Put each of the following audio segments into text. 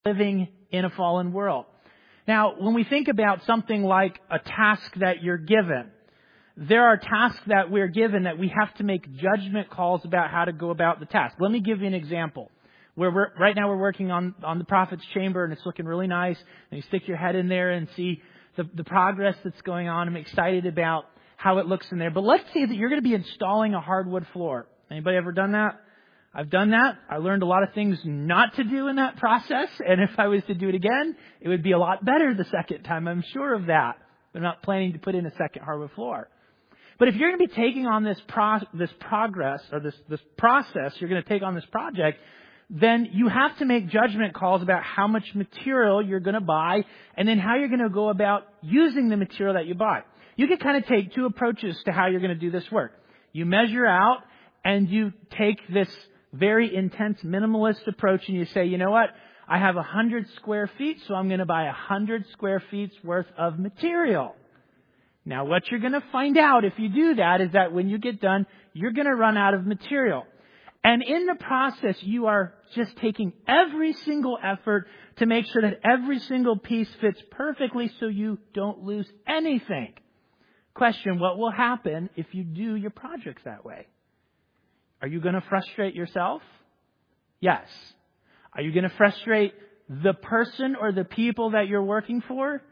living in a fallen world. Now, when we think about something like a task that you're given, there are tasks that we're given that we have to make judgment calls about how to go about the task. Let me give you an example. Right now we're working on the prophet's chamber, and it's looking really nice. And you stick your head in there and see the progress that's going on. I'm excited about how it looks in there. But let's say that you're going to be installing a hardwood floor. Anybody ever done that? I've done that. I learned a lot of things not to do in that process. And if I was to do it again, it would be a lot better the second time. I'm sure of that. I'm not planning to put in a second hardwood floor. But if you're going to be taking on this process, you're going to take on this project, then you have to make judgment calls about how much material you're going to buy and then how you're going to go about using the material that you buy. You can kind of take two approaches to how you're going to do this work. You measure out and you take this very intense minimalist approach and you say, you know what? I have 100 square feet, so I'm going to buy 100 square feet's worth of material. Now, what you're going to find out if you do that is that when you get done, you're going to run out of material. And in the process, you are just taking every single effort to make sure that every single piece fits perfectly so you don't lose anything. Question, what will happen if you do your projects that way? Are you going to frustrate yourself? Yes. Are you going to frustrate the person or the people that you're working for?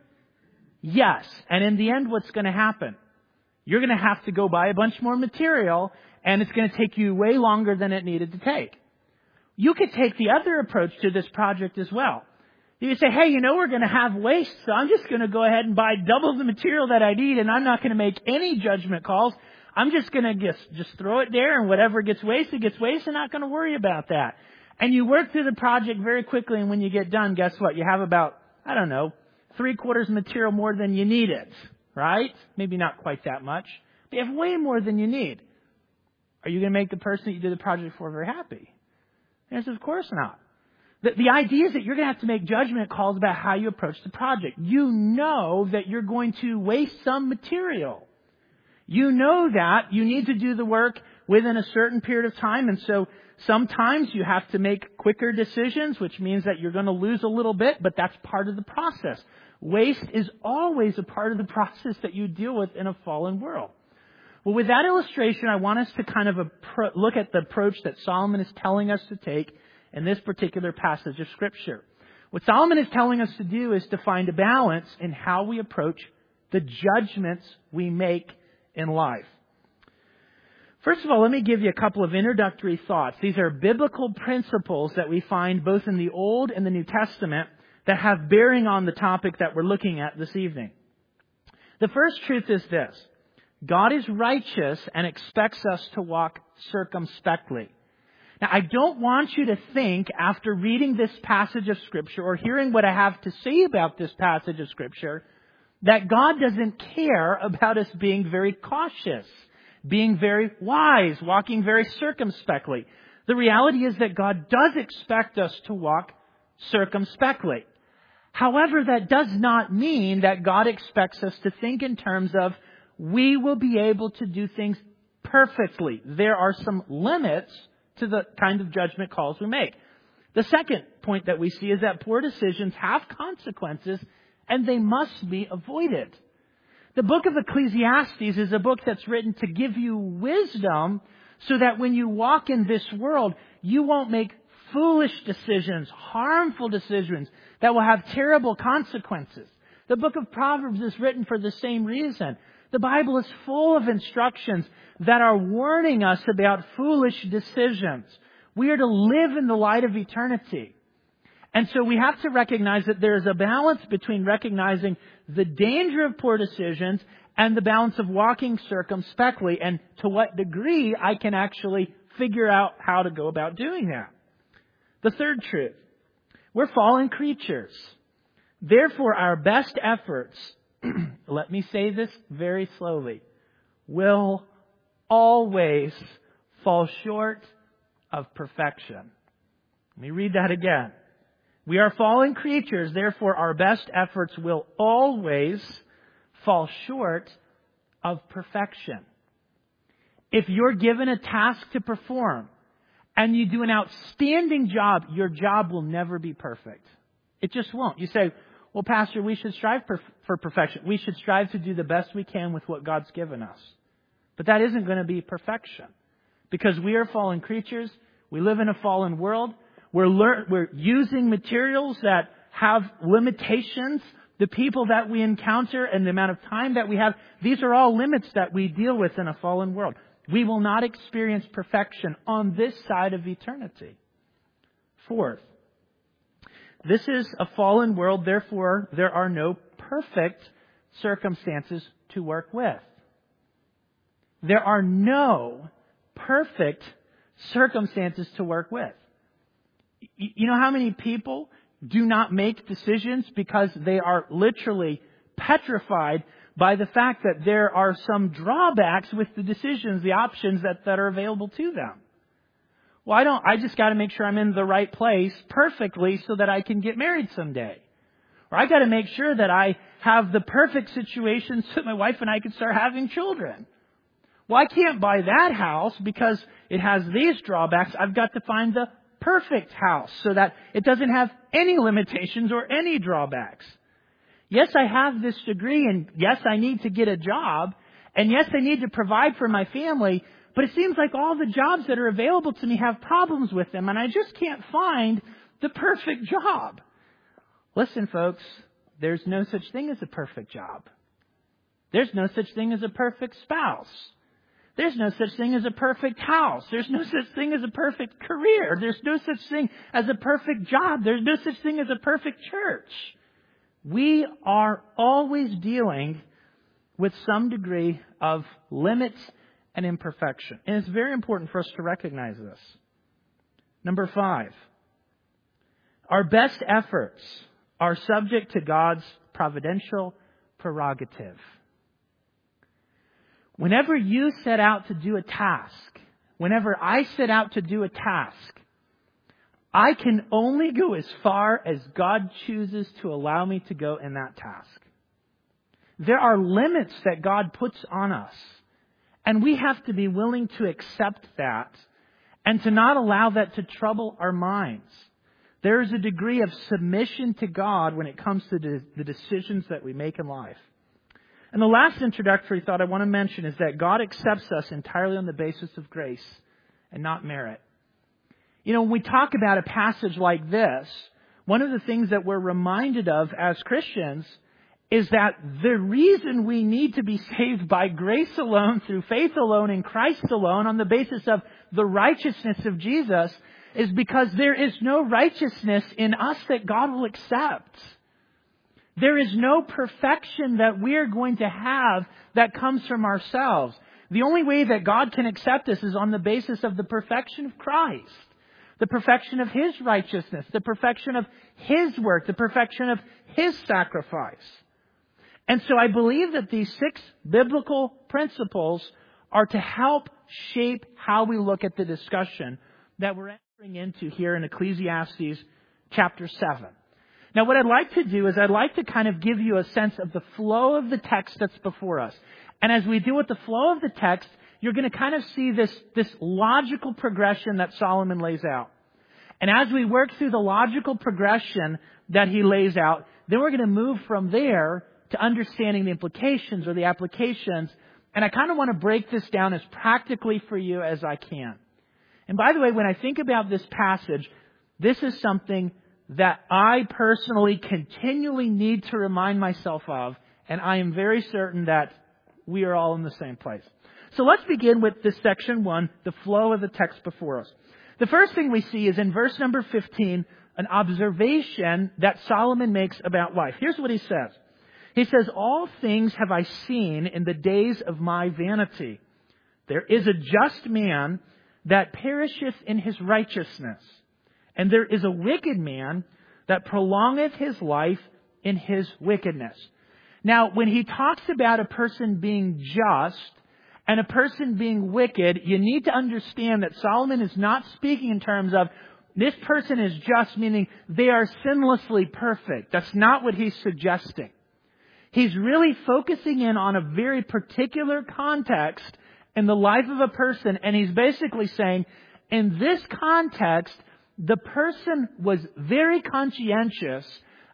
Yes. And in the end, what's going to happen? You're going to have to go buy a bunch more material, and it's going to take you way longer than it needed to take. You could take the other approach to this project as well. You could say, hey, we're going to have waste, so I'm just going to go ahead and buy double the material that I need, and I'm not going to make any judgment calls. I'm just going to just throw it there, and whatever gets wasted, I'm not going to worry about that. And you work through the project very quickly, and when you get done, guess what? You have about, 3/4 material more than you needed, right? Maybe not quite that much, but you have way more than you need. Are you going to make the person that you did the project for very happy? The answer is of course not. The idea is that you're going to have to make judgment calls about how you approach the project. You know that you're going to waste some material. You know that you need to do the work within a certain period of time, and so sometimes you have to make quicker decisions, which means that you're going to lose a little bit, but that's part of the process. Waste is always a part of the process that you deal with in a fallen world. Well, with that illustration, I want us to kind of look at the approach that Solomon is telling us to take in this particular passage of Scripture. What Solomon is telling us to do is to find a balance in how we approach the judgments we make in life. First of all, let me give you a couple of introductory thoughts. These are biblical principles that we find both in the Old and the New Testament that have bearing on the topic that we're looking at this evening. The first truth is this: God is righteous and expects us to walk circumspectly. Now, I don't want you to think after reading this passage of Scripture or hearing what I have to say about this passage of Scripture that God doesn't care about us being very cautious, being very wise, walking very circumspectly. The reality is that God does expect us to walk circumspectly. However, that does not mean that God expects us to think in terms of we will be able to do things perfectly. There are some limits to the kind of judgment calls we make. The second point that we see is that poor decisions have consequences and they must be avoided. The book of Ecclesiastes is a book that's written to give you wisdom so that when you walk in this world, you won't make foolish decisions, harmful decisions that will have terrible consequences. The book of Proverbs is written for the same reason. The Bible is full of instructions that are warning us about foolish decisions. We are to live in the light of eternity. And so we have to recognize that there is a balance between recognizing the danger of poor decisions and the balance of walking circumspectly, and to what degree I can actually figure out how to go about doing that. The third truth: we're fallen creatures. Therefore, our best efforts, let me say this very slowly, will always fall short of perfection. Let me read that again. We are fallen creatures, therefore our best efforts will always fall short of perfection. If you're given a task to perform and you do an outstanding job, your job will never be perfect. It just won't. You say, well, Pastor, we should strive for perfection. We should strive to do the best we can with what God's given us. But that isn't going to be perfection. Because we are fallen creatures. We live in a fallen world. We're using materials that have limitations. The people that we encounter and the amount of time that we have, these are all limits that we deal with in a fallen world. We will not experience perfection on this side of eternity. Fourth, this is a fallen world, therefore there are no perfect circumstances to work with. There are no perfect circumstances to work with. You know how many people do not make decisions because they are literally petrified by the fact that there are some drawbacks with the decisions, the options that are available to them? Well, I just got to make sure I'm in the right place perfectly so that I can get married someday. Or I got to make sure that I have the perfect situation so that my wife and I can start having children. Well, I can't buy that house because it has these drawbacks. I've got to find the perfect house so that it doesn't have any limitations or any drawbacks. Yes, I have this degree, and yes, I need to get a job, and yes, I need to provide for my family, but it seems like all the jobs that are available to me have problems with them, and I just can't find the perfect job. Listen, folks, there's no such thing as a perfect job. There's no such thing as a perfect spouse. There's no such thing as a perfect house. There's no such thing as a perfect career. There's no such thing as a perfect job. There's no such thing as a perfect church. We are always dealing with some degree of limits and imperfection. And it's very important for us to recognize this. Number 5, our best efforts are subject to God's providential prerogative. Whenever you set out to do a task, whenever I set out to do a task, I can only go as far as God chooses to allow me to go in that task. There are limits that God puts on us, and we have to be willing to accept that and to not allow that to trouble our minds. There is a degree of submission to God when it comes to the decisions that we make in life. And the last introductory thought I want to mention is that God accepts us entirely on the basis of grace and not merit. You know, when we talk about a passage like this, one of the things that we're reminded of as Christians is that the reason we need to be saved by grace alone, through faith alone, in Christ alone, on the basis of the righteousness of Jesus, is because there is no righteousness in us that God will accept. There is no perfection that we're going to have that comes from ourselves. The only way that God can accept us is on the basis of the perfection of Christ, the perfection of His righteousness, the perfection of His work, the perfection of His sacrifice. And so I believe that these 6 biblical principles are to help shape how we look at the discussion that we're entering into here in Ecclesiastes chapter 7. Now, what I'd like to do is I'd like to kind of give you a sense of the flow of the text that's before us. And as we deal with the flow of the text, you're going to kind of see this logical progression that Solomon lays out. And as we work through the logical progression that he lays out, then we're going to move from there to understanding the implications or the applications. And I kind of want to break this down as practically for you as I can. And by the way, when I think about this passage, this is something that I personally continually need to remind myself of, and I am very certain that we are all in the same place. So let's begin with this section 1, the flow of the text before us. The first thing we see is in verse number 15, an observation that Solomon makes about life. Here's what he says. He says, "All things have I seen in the days of my vanity. There is a just man that perisheth in his righteousness. And there is a wicked man that prolongeth his life in his wickedness." Now, when he talks about a person being just and a person being wicked, you need to understand that Solomon is not speaking in terms of this person is just, meaning they are sinlessly perfect. That's not what he's suggesting. He's really focusing in on a very particular context in the life of a person, and he's basically saying, in this context, the person was very conscientious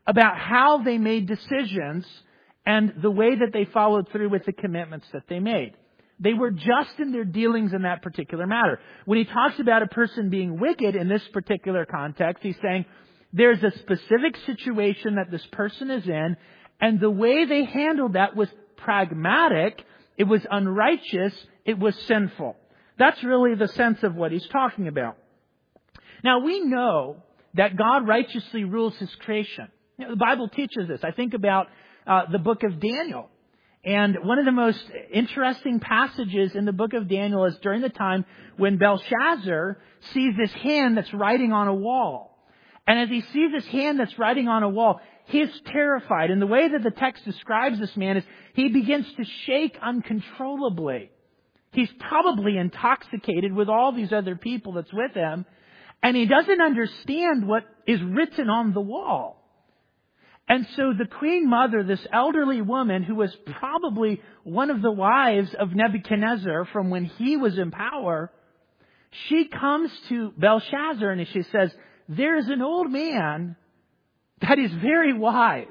about how they made decisions and the way that they followed through with the commitments that they made. They were just in their dealings in that particular matter. When he talks about a person being wicked in this particular context, he's saying there's a specific situation that this person is in, and the way they handled that was pragmatic, it was unrighteous, it was sinful. That's really the sense of what he's talking about. Now we know that God righteously rules His creation. The Bible teaches this. I think about the book of Daniel. And one of the most interesting passages in the book of Daniel is during the time when Belshazzar sees this hand that's writing on a wall. And as he sees this hand that's writing on a wall, he is terrified. And the way that the text describes this man is he begins to shake uncontrollably. He's probably intoxicated with all these other people that's with him. And he doesn't understand what is written on the wall. And so the queen mother, this elderly woman who was probably one of the wives of Nebuchadnezzar from when he was in power, she comes to Belshazzar and she says, there is an old man that is very wise.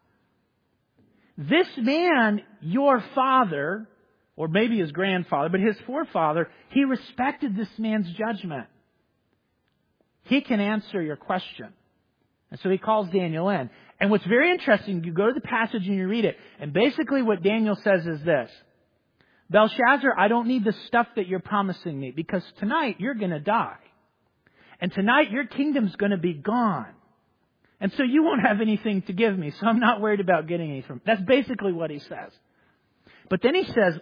This man, your father, or maybe his grandfather, but his forefather, he respected this man's judgment. He can answer your question. And so he calls Daniel in. And what's very interesting, you go to the passage and you read it, and basically what Daniel says is this: Belshazzar, I don't need the stuff that you're promising me, because tonight you're going to die. And tonight your kingdom's going to be gone. And so you won't have anything to give me, so I'm not worried about getting anything. That's basically what he says. But then he says,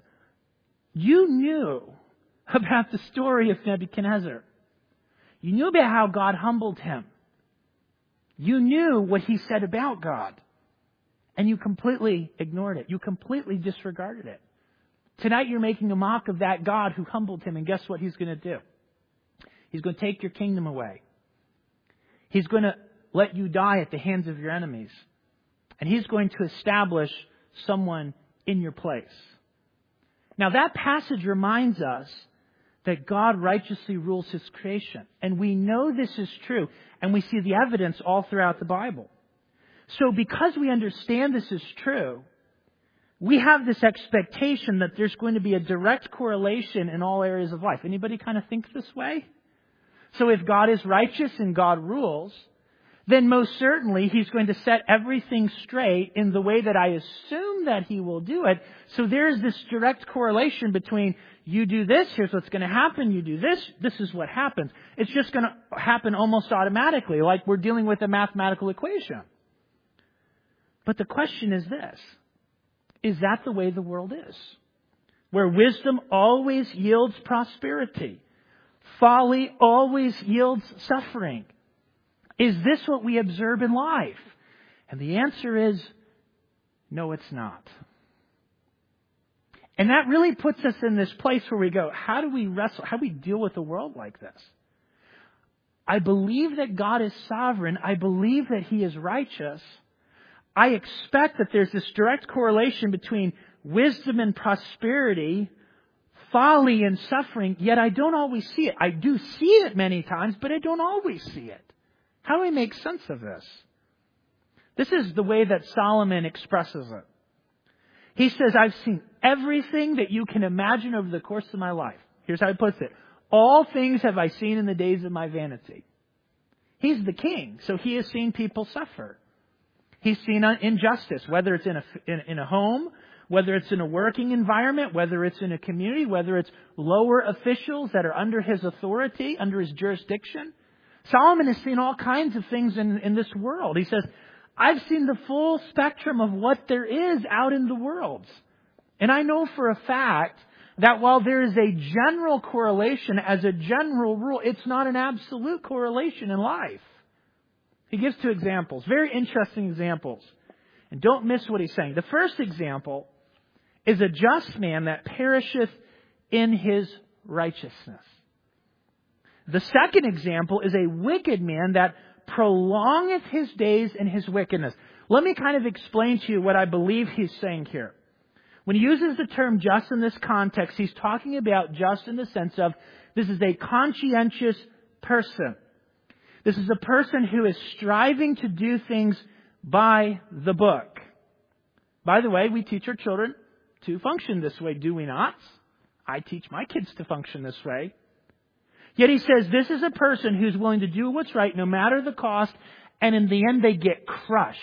you knew about the story of Nebuchadnezzar. You knew about how God humbled him. You knew what he said about God. And you completely ignored it. You completely disregarded it. Tonight you're making a mock of that God who humbled him. And guess what he's going to do? He's going to take your kingdom away. He's going to let you die at the hands of your enemies. And He's going to establish someone in your place. Now that passage reminds us that God righteously rules His creation. And we know this is true. And we see the evidence all throughout the Bible. So because we understand this is true, we have this expectation that there's going to be a direct correlation in all areas of life. Anybody kind of think this way? So if God is righteous and God rules, then most certainly He's going to set everything straight in the way that I assume that He will do it. So there's this direct correlation between you do this, here's what's going to happen. You do this, this is what happens. It's just going to happen almost automatically, like we're dealing with a mathematical equation. But the question is this: is that the way the world is? Where wisdom always yields prosperity, folly always yields suffering. Is this what we observe in life? And the answer is, no, it's not. And that really puts us in this place where we go, how do we wrestle? How do we deal with a world like this? I believe that God is sovereign. I believe that He is righteous. I expect that there's this direct correlation between wisdom and prosperity, folly and suffering, yet I don't always see it. I do see it many times, but I don't always see it. How do we make sense of this? This is the way that Solomon expresses it. He says, I've seen everything that you can imagine over the course of my life. Here's how he puts it: all things have I seen in the days of my vanity. He's the king, so he has seen people suffer. He's seen injustice, whether it's in a home, whether it's in a working environment, whether it's in a community, whether it's lower officials that are under his authority, under his jurisdiction. Solomon has seen all kinds of things in this world. He says, I've seen the full spectrum of what there is out in the world. And I know for a fact that while there is a general correlation as a general rule, it's not an absolute correlation in life. He gives two examples, very interesting examples. And don't miss what he's saying. The first example is a just man that perisheth in his righteousness. The second example is a wicked man that prolongeth his days in his wickedness. Let me kind of explain to you what I believe he's saying here. When he uses the term just in this context, he's talking about just in the sense of this is a conscientious person. This is a person who is striving to do things by the book. By the way, we teach our children to function this way, do we not? I teach my kids to function this way. Yet he says this is a person who's willing to do what's right no matter the cost, and in the end they get crushed.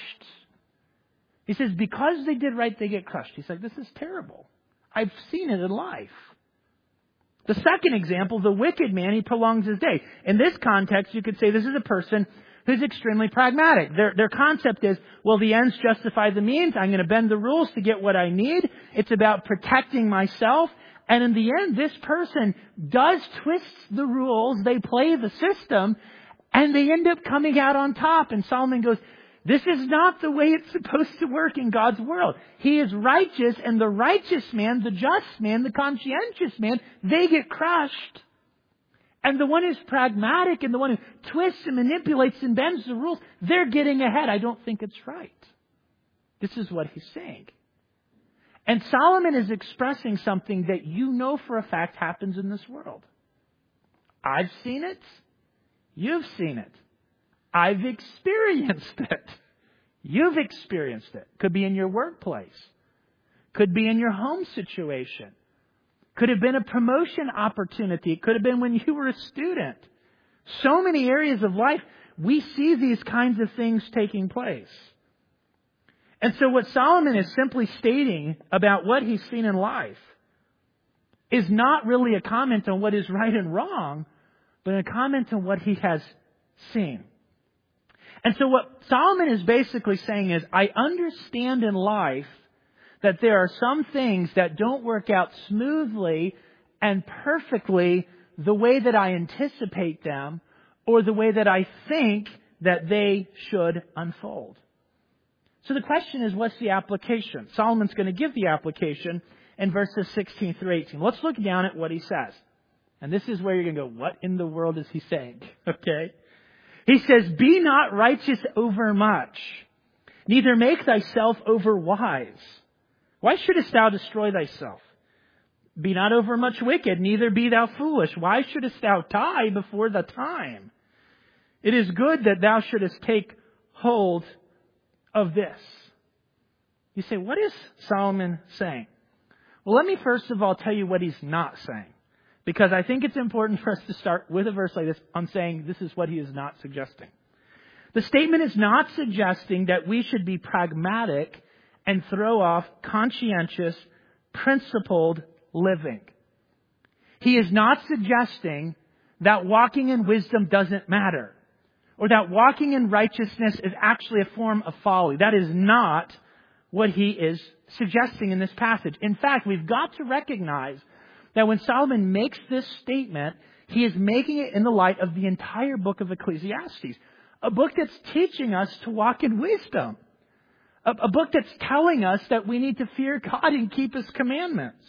He says because they did right, they get crushed. He's like, this is terrible. I've seen it in life. The second example, the wicked man, he prolongs his day. In this context, you could say this is a person who's extremely pragmatic. Their concept is, well, the ends justify the means. I'm going to bend the rules to get what I need. It's about protecting myself. And in the end, this person does twist the rules. They play the system, and they end up coming out on top. And Solomon goes, this is not the way it's supposed to work in God's world. He is righteous, and the righteous man, the just man, the conscientious man, they get crushed. And the one who's pragmatic and the one who twists and manipulates and bends the rules, they're getting ahead. I don't think it's right. This is what he's saying. And Solomon is expressing something that you know for a fact happens in this world. I've seen it. You've seen it. I've experienced it. You've experienced it. Could be in your workplace. Could be in your home situation. Could have been a promotion opportunity. It could have been when you were a student. So many areas of life, we see these kinds of things taking place. And so what Solomon is simply stating about what he's seen in life is not really a comment on what is right and wrong, but a comment on what he has seen. And so what Solomon is basically saying is, I understand in life that there are some things that don't work out smoothly and perfectly the way that I anticipate them or the way that I think that they should unfold. So the question is, what's the application? Solomon's going to give the application in verses 16 through 18. Let's look down at what he says. And this is where you're going to go, what in the world is he saying? Okay. He says, be not righteous over much, neither make thyself over wise. Why shouldest thou destroy thyself? Be not over much wicked, neither be thou foolish. Why shouldest thou die before the time? It is good that thou shouldest take hold of this. You say, what is Solomon saying? Well, let me first of all tell you what he's not saying. Because I think it's important for us to start with a verse like this on saying this is what he is not suggesting. The statement is not suggesting that we should be pragmatic and throw off conscientious, principled living. He is not suggesting that walking in wisdom doesn't matter, or that walking in righteousness is actually a form of folly. That is not what he is suggesting in this passage. In fact, we've got to recognize that when Solomon makes this statement, he is making it in the light of the entire book of Ecclesiastes, a book that's teaching us to walk in wisdom, a book that's telling us that we need to fear God and keep His commandments.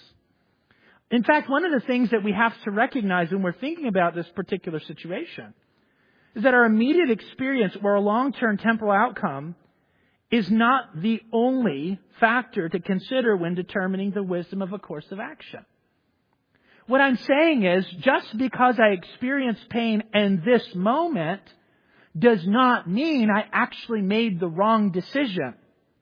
In fact, one of the things that we have to recognize when we're thinking about this particular situation is that our immediate experience or a long-term temporal outcome is not the only factor to consider when determining the wisdom of a course of action. What I'm saying is, just because I experience pain in this moment does not mean I actually made the wrong decision.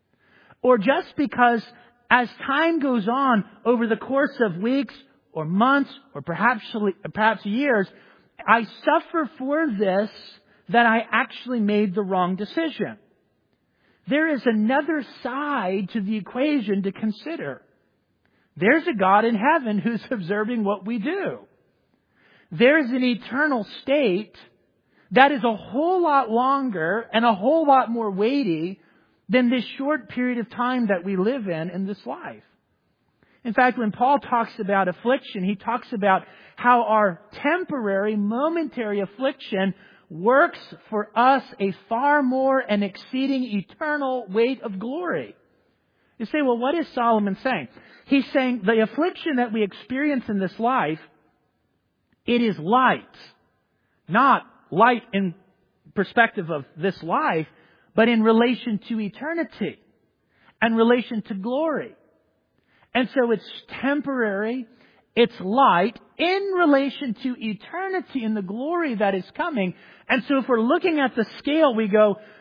Or just because as time goes on over the course of weeks or months or perhaps years, I suffer for this, that I actually made the wrong decision. There is another side to the equation to consider. There's a God in heaven who's observing what we do. There's an eternal state that is a whole lot longer and a whole lot more weighty than this short period of time that we live in this life. In fact, when Paul talks about affliction, he talks about how our temporary, momentary affliction works for us a far more and exceeding eternal weight of glory. You say, well, what is Solomon saying? He's saying the affliction that we experience in this life, it is light. Not light in perspective of this life, but in relation to eternity and relation to glory. And so it's temporary, it's light in relation to eternity and the glory that is coming. And so if we're looking at the scale, we go,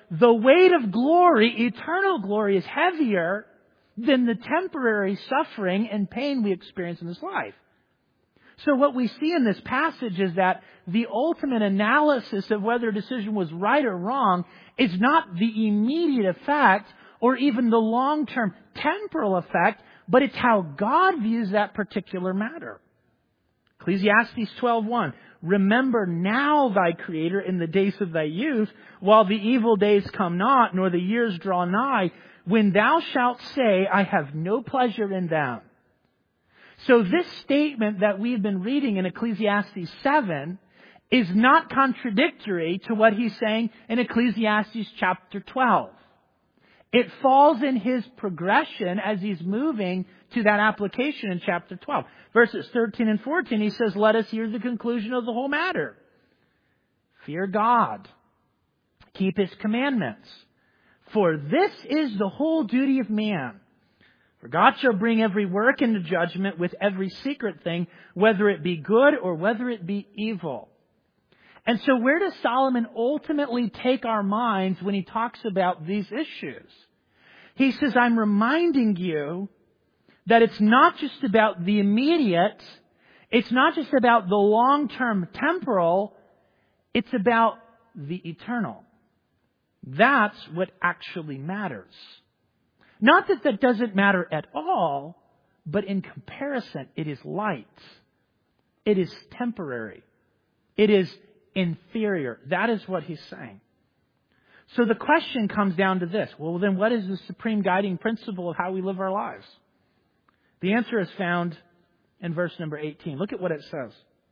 the weight of glory, eternal glory, is heavier than the temporary suffering and pain we experience in this life. So what we see in this passage is that the ultimate analysis of whether a decision was right or wrong is not the immediate effect or even the long-term temporal effect, but it's how God views that particular matter. Ecclesiastes 12:1. Remember now thy Creator in the days of thy youth, while the evil days come not, nor the years draw nigh, when thou shalt say, I have no pleasure in them. So this statement that we've been reading in Ecclesiastes 7 is not contradictory to what he's saying in Ecclesiastes chapter 12. It falls in his progression as he's moving to that application in chapter 12. Verses 13 and 14, he says, let us hear the conclusion of the whole matter. Fear God. Keep His commandments. For this is the whole duty of man. For God shall bring every work into judgment with every secret thing, whether it be good or whether it be evil. And so where does Solomon ultimately take our minds when he talks about these issues? He says, I'm reminding you that it's not just about the immediate, it's not just about the long-term temporal, it's about the eternal. That's what actually matters. Not that that doesn't matter at all, but in comparison, it is light. It is temporary. It is inferior. That is what he's saying. So the question comes down to this. Well, then what is the supreme guiding principle of how we live our lives? The answer is found in verse number 18. Look at what it says.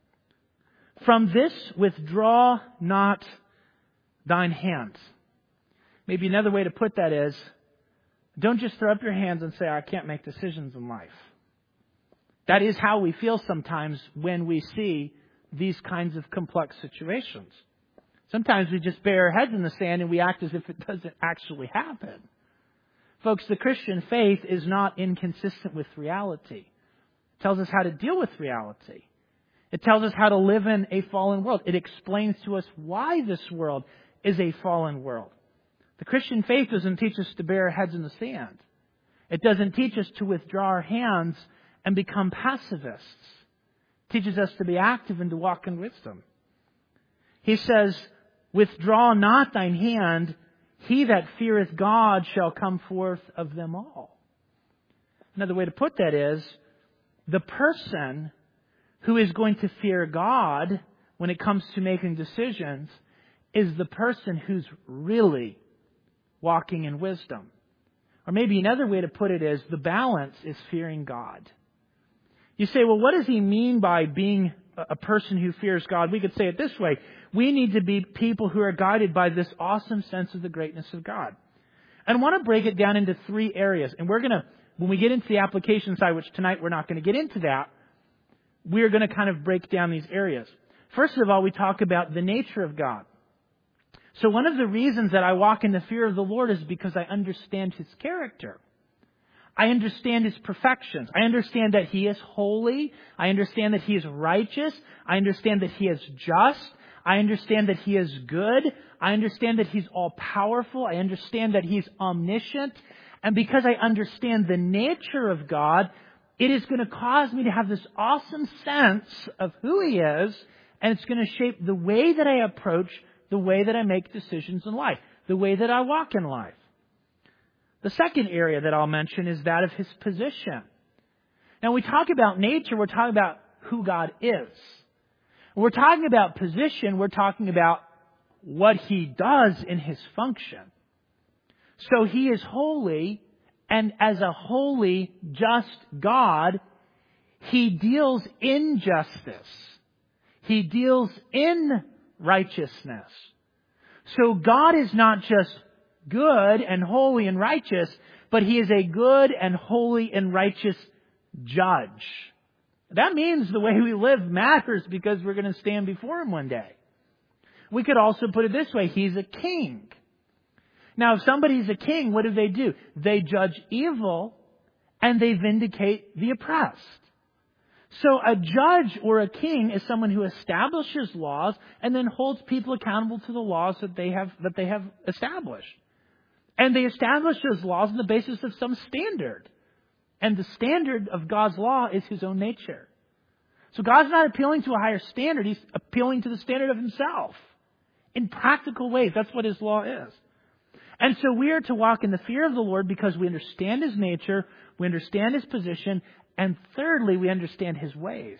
From this withdraw not thine hand. Maybe another way to put that is, don't just throw up your hands and say, I can't make decisions in life. That is how we feel sometimes when we see these kinds of complex situations. Sometimes we just bury our heads in the sand and we act as if it doesn't actually happen. Folks, the Christian faith is not inconsistent with reality. It tells us how to deal with reality. It tells us how to live in a fallen world. It explains to us why this world is a fallen world. The Christian faith doesn't teach us to bury our heads in the sand. It doesn't teach us to withdraw our hands and become pacifists. It teaches us to be active and to walk in wisdom. He says, withdraw not thine hand, he that feareth God shall come forth of them all. Another way to put that is, the person who is going to fear God when it comes to making decisions is the person who's really walking in wisdom. Or maybe another way to put it is, the balance is fearing God. You say, well, what does he mean by being a person who fears God? We could say it this way. We need to be people who are guided by this awesome sense of the greatness of God. And I want to break it down into three areas. And we're going to, when we get into the application side, which tonight we're not going to get into that, we're going to kind of break down these areas. First of all, we talk about the nature of God. So one of the reasons that I walk in the fear of the Lord is because I understand His character. I understand His perfections. I understand that He is holy. I understand that He is righteous. I understand that He is just. I understand that He is good. I understand that He's all-powerful. I understand that He's omniscient. And because I understand the nature of God, it is going to cause me to have this awesome sense of who He is, and it's going to shape the way that I approach, the way that I make decisions in life, the way that I walk in life. The second area that I'll mention is that of His position. Now, when we talk about nature, we're talking about who God is. When we're talking about position, we're talking about what He does in His function. So He is holy, and as a holy, just God, He deals in justice. He deals in righteousness. So God is not just good and holy and righteous, but He is a good and holy and righteous judge. That means the way we live matters because we're going to stand before Him one day. We could also put it this way. He's a king. Now, if somebody's a king, what do? They judge evil and they vindicate the oppressed. So a judge or a king is someone who establishes laws and then holds people accountable to the laws that they have established. And they establish those laws on the basis of some standard. And the standard of God's law is His own nature. So God's not appealing to a higher standard. He's appealing to the standard of Himself. In practical ways, that's what His law is. And so we are to walk in the fear of the Lord because we understand His nature, we understand His position, and thirdly, we understand His ways.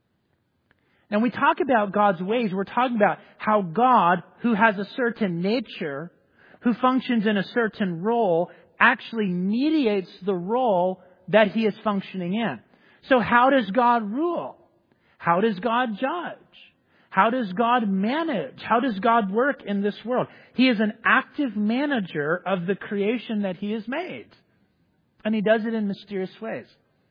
And we talk about God's ways, we're talking about how God, who has a certain nature, who functions in a certain role, actually mediates the role that He is functioning in. So how does God rule? How does God judge? How does God manage? How does God work in this world? He is an active manager of the creation that He has made. And He does it in mysterious ways.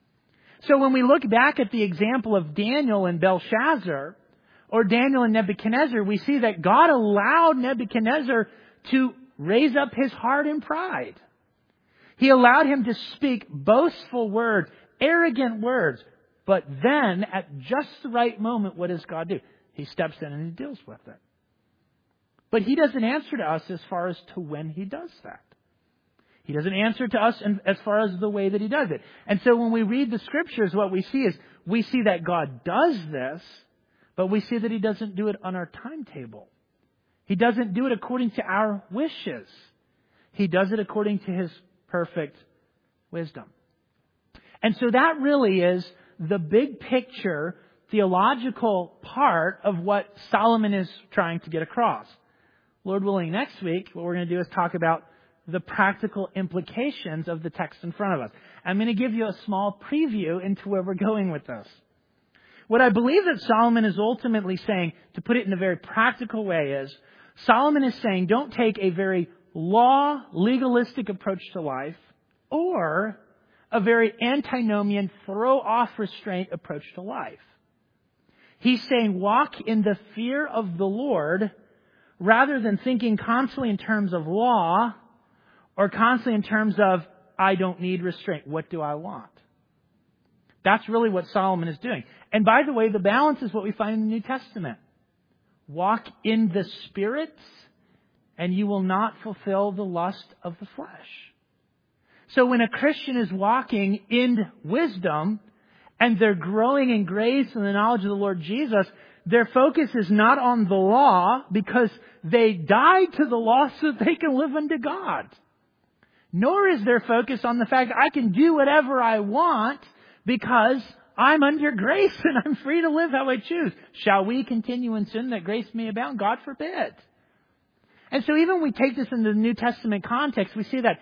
So when we look back at the example of Daniel and Belshazzar, or Daniel and Nebuchadnezzar, we see that God allowed Nebuchadnezzar to raise up his heart in pride. He allowed him to speak boastful words, arrogant words. But then, at just the right moment, what does God do? He steps in and He deals with it. But He doesn't answer to us as far as to when He does that. He doesn't answer to us as far as the way that He does it. And so when we read the Scriptures, what we see that God does this, but we see that He doesn't do it on our timetable. He doesn't do it according to our wishes. He does it according to His perfect wisdom. And so that really is the big picture, theological part of what Solomon is trying to get across. Lord willing, next week, what we're going to do is talk about the practical implications of the text in front of us. I'm going to give you a small preview into where we're going with this. What I believe that Solomon is ultimately saying, to put it in a very practical way, is Solomon is saying, don't take a very legalistic approach to life, or a very antinomian, throw-off restraint approach to life. He's saying walk in the fear of the Lord rather than thinking constantly in terms of law or constantly in terms of, I don't need restraint. What do I want? That's really what Solomon is doing. And by the way, the balance is what we find in the New Testament. Walk in the Spirit and you will not fulfill the lust of the flesh. So when a Christian is walking in wisdom and they're growing in grace and the knowledge of the Lord Jesus, their focus is not on the law because they died to the law so that they can live unto God. Nor is their focus on the fact that I can do whatever I want because I'm under grace and I'm free to live how I choose. Shall we continue in sin that grace may abound? God forbid. And so even when we take this into the New Testament context, we see that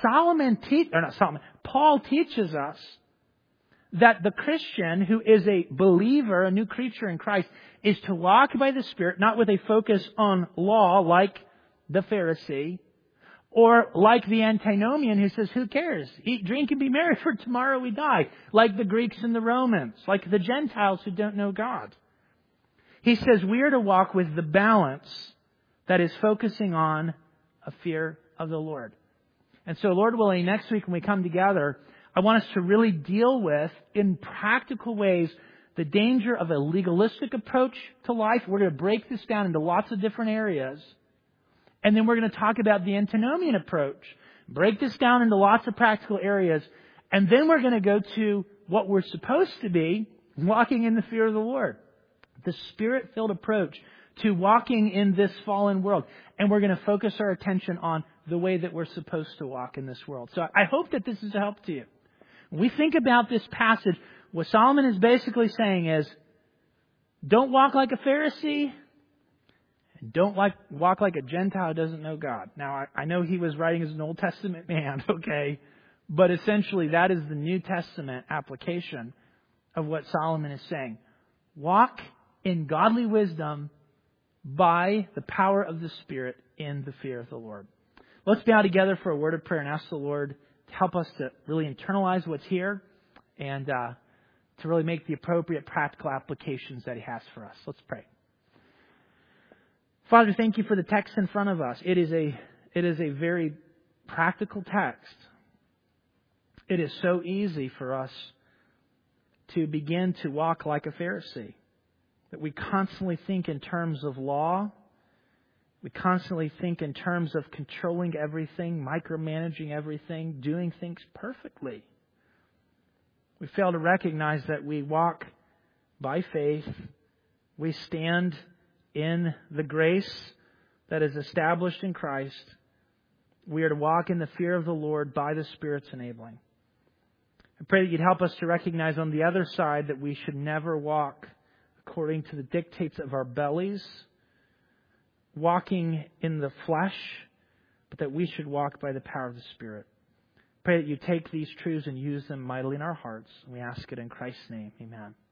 Paul teaches us that the Christian who is a believer, a new creature in Christ, is to walk by the Spirit, not with a focus on law like the Pharisee, or like the antinomian who says, who cares? Eat, drink, and be merry, for tomorrow we die. Like the Greeks and the Romans, like the Gentiles who don't know God. He says we are to walk with the balance that is focusing on a fear of the Lord. And so, Lord willing, next week when we come together, I want us to really deal with, in practical ways, the danger of a legalistic approach to life. We're going to break this down into lots of different areas. And then we're going to talk about the antinomian approach. Break this down into lots of practical areas. And then we're going to go to what we're supposed to be, walking in the fear of the Lord. The Spirit-filled approach to walking in this fallen world. And we're going to focus our attention on the way that we're supposed to walk in this world. So I hope that this is a help to you. When we think about this passage, what Solomon is basically saying is, don't walk like a Pharisee, and don't walk like a Gentile who doesn't know God. Now, I know he was writing as an Old Testament man, okay? But essentially, that is the New Testament application of what Solomon is saying. Walk in godly wisdom by the power of the Spirit in the fear of the Lord. Let's bow together for a word of prayer and ask the Lord to help us to really internalize what's here and to really make the appropriate practical applications that He has for us. Let's pray. Father, thank You for the text in front of us. It is a very practical text. It is so easy for us to begin to walk like a Pharisee. That we constantly think in terms of law. We constantly think in terms of controlling everything, micromanaging everything, doing things perfectly. We fail to recognize that we walk by faith. We stand in the grace that is established in Christ. We are to walk in the fear of the Lord by the Spirit's enabling. I pray that you'd help us to recognize on the other side that we should never walk according to the dictates of our bellies, walking in the flesh, but that we should walk by the power of the Spirit. Pray that you take these truths and use them mightily in our hearts. We ask it in Christ's name. Amen.